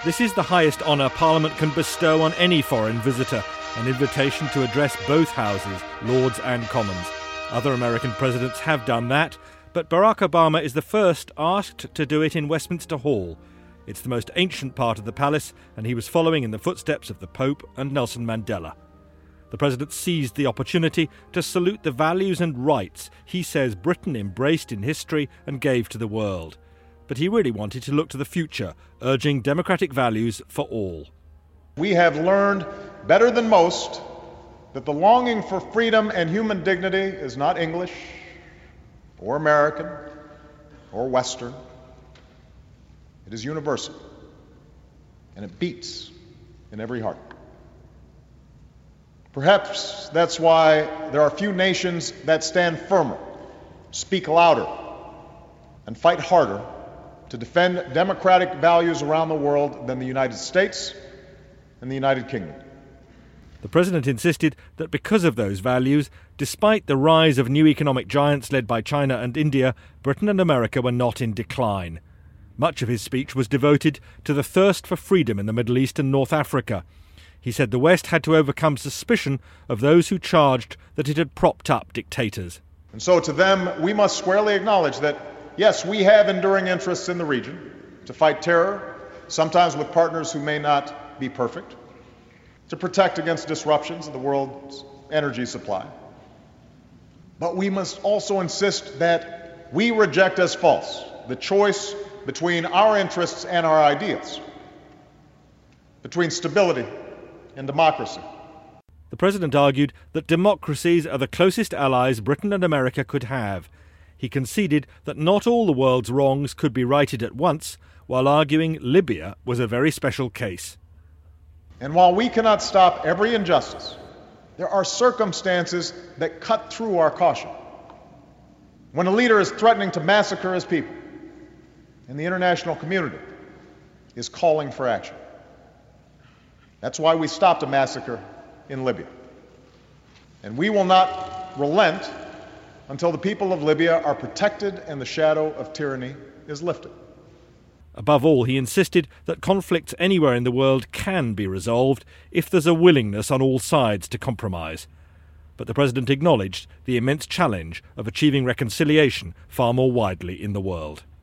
This is the highest honour Parliament can bestow on any foreign visitor, an invitation to address both houses, Lords and Commons. Other American presidents have done that, but Barack Obama is the first asked to do it in Westminster Hall. It's the most ancient part of the palace, and he was following in the footsteps of the Pope and Nelson Mandela. The president seized the opportunity to salute the values and rights he says Britain embraced in history and gave to the world. But he really wanted to look to the future, urging democratic values for all. We have learned better than most that the longing for freedom and human dignity is not English or American or Western. It is universal, and it beats in every heart. Perhaps that's why there are few nations that stand firmer, speak louder, and fight harder to defend democratic values around the world than the United States and the United Kingdom. The president insisted that because of those values, despite the rise of new economic giants led by China and India, Britain and America were not in decline. Much of his speech was devoted to the thirst for freedom in the Middle East and North Africa. He said the West had to overcome suspicion of those who charged that it had propped up dictators. And so to them, we must squarely acknowledge that, yes, we have enduring interests in the region to fight terror, sometimes with partners who may not be perfect, to protect against disruptions of the world's energy supply. But we must also insist that we reject as false the choice between our interests and our ideals, between stability and democracy. The president argued that democracies are the closest allies Britain and America could have. He conceded that not all the world's wrongs could be righted at once, while arguing Libya was a very special case. And while we cannot stop every injustice, there are circumstances that cut through our caution. When a leader is threatening to massacre his people, and the international community is calling for action. That's why we stopped a massacre in Libya. And we will not relent until the people of Libya are protected and the shadow of tyranny is lifted. Above all, he insisted that conflicts anywhere in the world can be resolved if there's a willingness on all sides to compromise. But the president acknowledged the immense challenge of achieving reconciliation far more widely in the world.